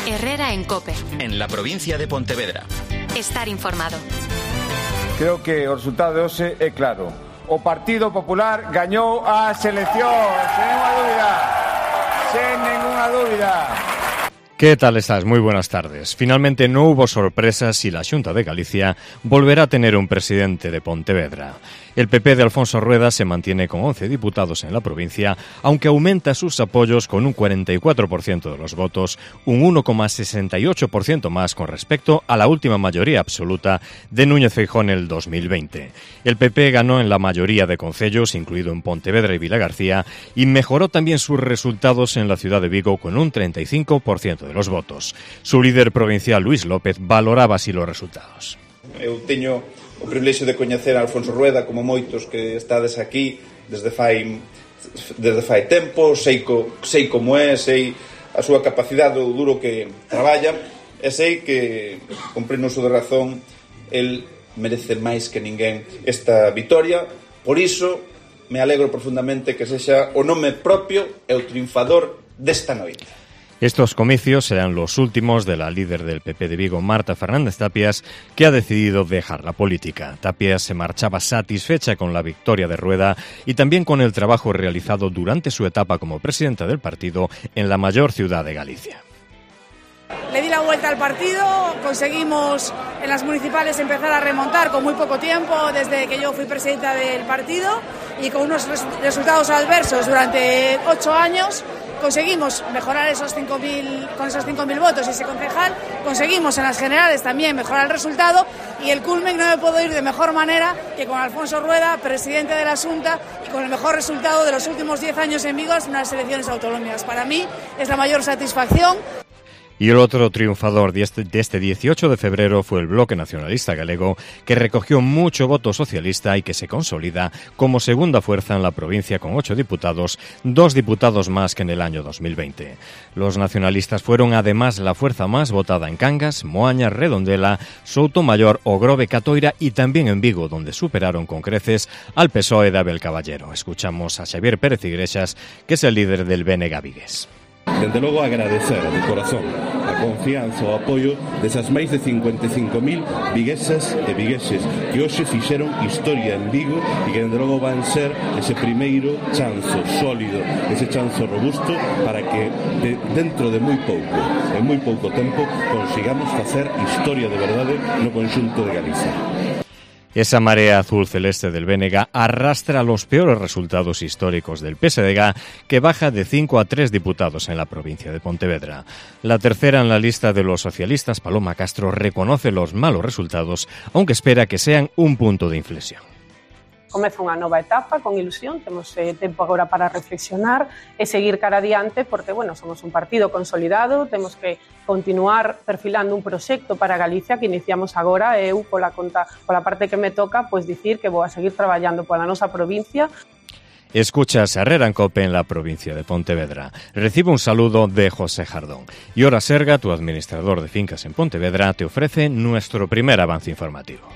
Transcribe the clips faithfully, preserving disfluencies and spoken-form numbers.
Herrera en COPE. En la provincia de Pontevedra. Estar informado. Creo que o resultado de hoxe é claro. O Partido Popular gañou as eleccións, sen ninguna dúbida. Sen ninguna dúbida. ¿Qué tal estás? Muy buenas tardes. Finalmente no hubo sorpresas y la Xunta de Galicia volverá a tener un presidente de Pontevedra. El P P de Alfonso Rueda se mantiene con once diputados en la provincia, aunque aumenta sus apoyos con un cuarenta y cuatro por ciento de los votos, un uno coma sesenta y ocho por ciento más con respecto a la última mayoría absoluta de Núñez Feijóo en el dos mil veinte. El P P ganó en la mayoría de concellos, incluido en Pontevedra y Vilagarcía, y mejoró también sus resultados en la ciudad de Vigo con un treinta y cinco por ciento de los votos. Su líder provincial, Luis López, valoraba así los resultados. Eu teño o privilexio de coñecer a Alfonso Rueda, como moitos que estades aquí desde fai desde fai tempo, sei, co, sei como é, sei a súa capacidade, o duro que traballa, e sei que, con pleno uso de razón, el merece máis que ninguén esta vitoria. Por iso, me alegro profundamente que sexa o nome propio e o triunfador desta noite. Estos comicios serán los últimos de la líder del P P de Vigo, Marta Fernández Tapias, que ha decidido dejar la política. Tapias se marchaba satisfecha con la victoria de Rueda y también con el trabajo realizado durante su etapa como presidenta del partido en la mayor ciudad de Galicia. Le di la vuelta al partido, conseguimos en las municipales empezar a remontar con muy poco tiempo desde que yo fui presidenta del partido y con unos res- resultados adversos durante ocho años. Conseguimos mejorar esos cinco mil, con esos cinco mil votos y ese concejal, conseguimos en las generales también mejorar el resultado y el culmen no me puedo ir de mejor manera que con Alfonso Rueda, presidente de la Xunta, y con el mejor resultado de los últimos diez años en Vigo en las elecciones autonómicas. Para mí es la mayor satisfacción. Y el otro triunfador de este, de este dieciocho de febrero fue el Bloque Nacionalista Galego, que recogió mucho voto socialista y que se consolida como segunda fuerza en la provincia con ocho diputados, dos diputados más que en el año dos mil veinte. Los nacionalistas fueron además la fuerza más votada en Cangas, Moaña, Redondela, Soutomayor, Ogrove, Catoira y también en Vigo, donde superaron con creces al P S O E de Abel Caballero. Escuchamos a Xavier Pérez Iglesias, que es el líder del B N G Vigués. Dende logo agradecer de corazón a confianza o apoio desas máis de cincuenta e cinco mil viguesas e vigueses que hoxe fixeron historia en Vigo e que dende logo van ser ese primeiro chanzo sólido, ese chanzo robusto para que de, dentro de moi pouco, en moi pouco tempo, consigamos facer historia de verdade no conxunto de Galicia. Esa marea azul-celeste del B N G arrastra los peores resultados históricos del P S D G, que baja de cinco a tres diputados en la provincia de Pontevedra. La tercera en la lista de los socialistas, Paloma Castro, reconoce los malos resultados, aunque espera que sean un punto de inflexión. Comeza unha nova etapa con ilusión, temos eh, tempo agora para reflexionar e seguir cara adiante porque, bueno, somos un partido consolidado, temos que continuar perfilando un proxecto para Galicia que iniciamos agora, eu pola conta, pola parte que me toca, pois dicir que vou a seguir traballando pola nosa provincia. Escuchas a Herrera en COPE en la provincia de Pontevedra. Recibe un saludo de José Jardón. Y Hora Serga, tu administrador de fincas en Pontevedra, te ofrece nuestro primer avance informativo.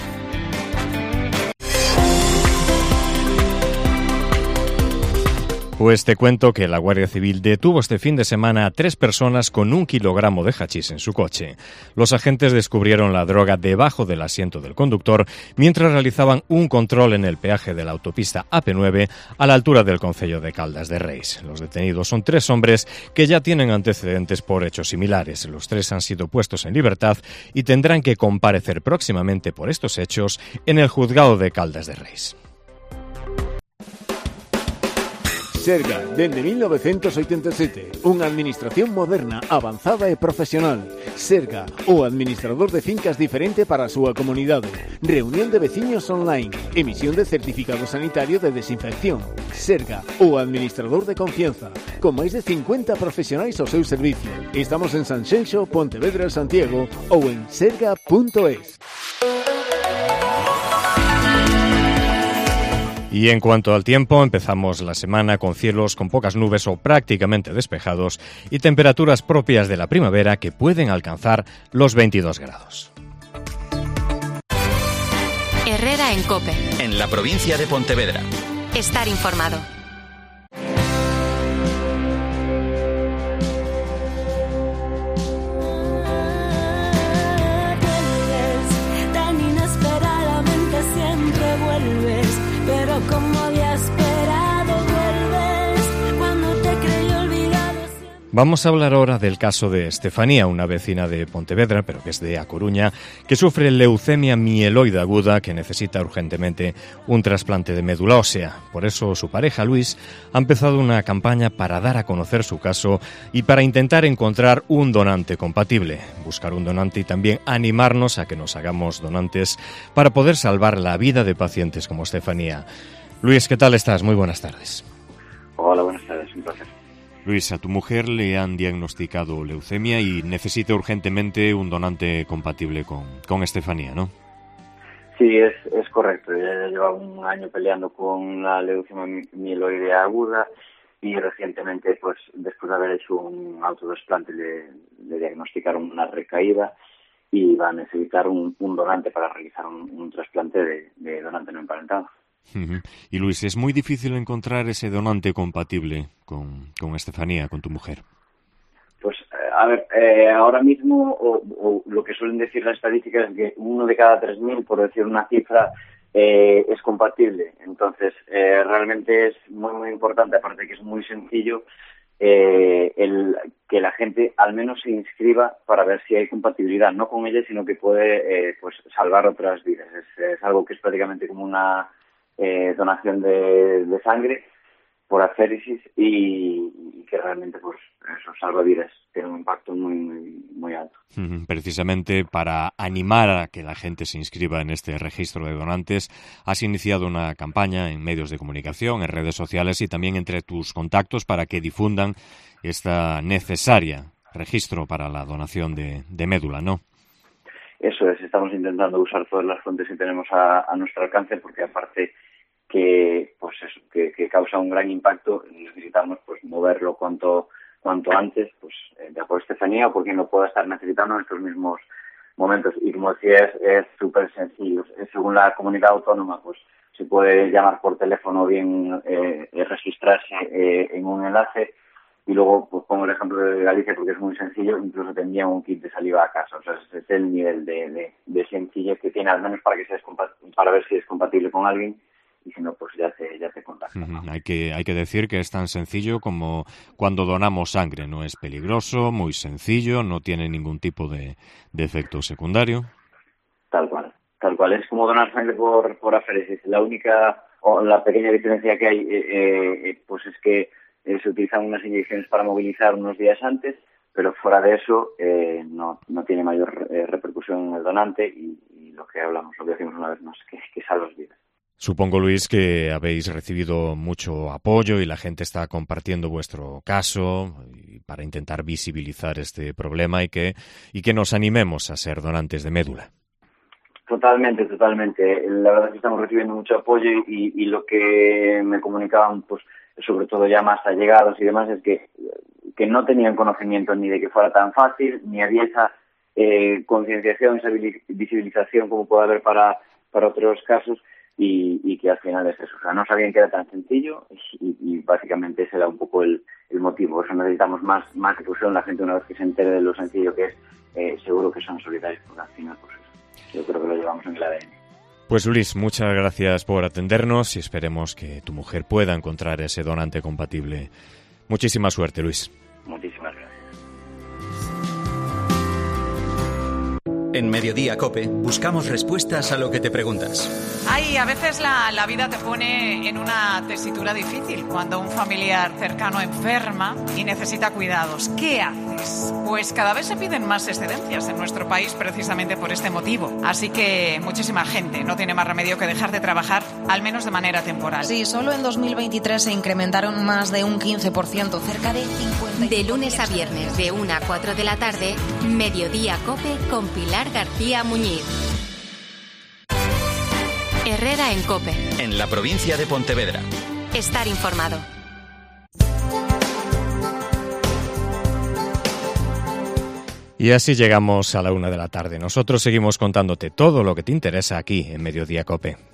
Pues te cuento que la Guardia Civil detuvo este fin de semana a tres personas con un kilogramo de hachís en su coche. Los agentes descubrieron la droga debajo del asiento del conductor mientras realizaban un control en el peaje de la autopista A P nueve a la altura del concello de Caldas de Reis. Los detenidos son tres hombres que ya tienen antecedentes por hechos similares. Los tres han sido puestos en libertad y tendrán que comparecer próximamente por estos hechos en el juzgado de Caldas de Reis. Serga, dende mil novecientos oitenta e sete, unha administración moderna, avanzada e profesional. Serga, o administrador de fincas diferente para a súa comunidade. Reunión de veciños online, emisión de certificado sanitario de desinfección. Serga, o administrador de confianza, con máis de cincuenta profesionais ao seu servicio. Estamos en Sanxenxo, Pontevedra, Santiago ou en serga punto es. Y en cuanto al tiempo, empezamos la semana con cielos con pocas nubes o prácticamente despejados y temperaturas propias de la primavera que pueden alcanzar los veintidós grados. Herrera en COPE. En la provincia de Pontevedra. Estar informado. Vamos a hablar ahora del caso de Estefanía, una vecina de Pontevedra, pero que es de A Coruña, que sufre leucemia mieloide aguda, que necesita urgentemente un trasplante de médula ósea. Por eso su pareja, Luis, ha empezado una campaña para dar a conocer su caso y para intentar encontrar un donante compatible, buscar un donante y también animarnos a que nos hagamos donantes para poder salvar la vida de pacientes como Estefanía. Luis, ¿qué tal estás? Muy buenas tardes. Hola, buenas tardes, un placer. Luis, a tu mujer le han diagnosticado leucemia y necesita urgentemente un donante compatible con, con Estefanía, ¿no? Sí, es, es correcto. Ella lleva un año peleando con la leucemia mieloide aguda y recientemente, pues después de haber hecho un autodesplante, le, le diagnosticaron una recaída y va a necesitar un, un donante para realizar un, un trasplante de, de donante no emparentado. Uh-huh. Y Luis, ¿es muy difícil encontrar ese donante compatible con, con Estefanía, con tu mujer? Pues, a ver, eh, ahora mismo, o, o lo que suelen decir las estadísticas es que uno de cada tres mil, por decir una cifra, eh, es compatible. Entonces, eh, realmente es muy, muy importante, aparte de que es muy sencillo, eh, el que la gente al menos se inscriba para ver si hay compatibilidad, no con ella, sino que puede eh, pues salvar otras vidas. Es, es algo que es prácticamente como una Eh, donación de, de sangre por aféresis y, y que realmente pues eso salva vidas, tiene un impacto muy muy muy alto. Precisamente para animar a que la gente se inscriba en este registro de donantes, has iniciado una campaña en medios de comunicación, en redes sociales y también entre tus contactos para que difundan esta necesaria registro para la donación de, de médula, ¿no? Eso es, estamos intentando usar todas las fuentes que tenemos a, a nuestro alcance, porque aparte que pues eso, que, que causa un gran impacto, necesitamos pues moverlo cuanto cuanto antes, pues ya por Estefanía o por quien lo pueda estar necesitando en estos mismos momentos. Y como decía, es súper sencillo. Según la comunidad autónoma, pues se puede llamar por teléfono o bien eh, registrarse eh, en un enlace. Y luego pues pongo el ejemplo de Galicia porque es muy sencillo, incluso te envían un kit de saliva a casa. O sea, ese es el nivel de, de, de sencillez que tiene, al menos para que sea para ver si es compatible con alguien, y si no, pues ya te, ya te contacta. Uh-huh. Hay que, hay que decir que es tan sencillo como cuando donamos sangre. No es peligroso, muy sencillo, no tiene ningún tipo de, de efecto secundario. Tal cual, tal cual. Es como donar sangre por, por aféresis. La única, o la pequeña diferencia que hay, eh, eh, pues es que Eh, se utilizan unas inyecciones para movilizar unos días antes, pero fuera de eso eh, no, no tiene mayor eh, repercusión en el donante y, y lo que hablamos, lo que decimos una vez más, que, que salva vidas. Supongo, Luis, que habéis recibido mucho apoyo y la gente está compartiendo vuestro caso para intentar visibilizar este problema y que, y que nos animemos a ser donantes de médula. Totalmente, totalmente. La verdad es que estamos recibiendo mucho apoyo y, y lo que me comunicaban, pues sobre todo ya más allegados y demás, es que, que no tenían conocimiento ni de que fuera tan fácil, ni había esa eh, concienciación, esa visibilización como puede haber para, para otros casos y, y que al final es eso. O sea, no sabían que era tan sencillo y, y básicamente ese era un poco el, el motivo. Por eso necesitamos más, más difusión. La gente, una vez que se entere de lo sencillo que es, eh, seguro que son solidarios, porque al final pues yo creo que lo llevamos en el A D N. Pues Luis, muchas gracias por atendernos y esperemos que tu mujer pueda encontrar ese donante compatible. Muchísima suerte, Luis. Muchísimas gracias. En Mediodía COPE buscamos respuestas a lo que te preguntas. Ay, a veces la, la vida te pone en una tesitura difícil cuando un familiar cercano enferma y necesita cuidados. ¿Qué haces? Pues cada vez se piden más excedencias en nuestro país precisamente por este motivo. Así que muchísima gente no tiene más remedio que dejar de trabajar, al menos de manera temporal. Sí, solo en dos mil veintitrés se incrementaron más de un quince por ciento, cerca de cincuenta. De lunes a viernes, de una a cuatro de la tarde, Mediodía COPE con Pilar García Muñiz. Herrera en COPE. En la provincia de Pontevedra. Estar informado. Y así llegamos a la una de la tarde. Nosotros seguimos contándote todo lo que te interesa aquí en Mediodía COPE.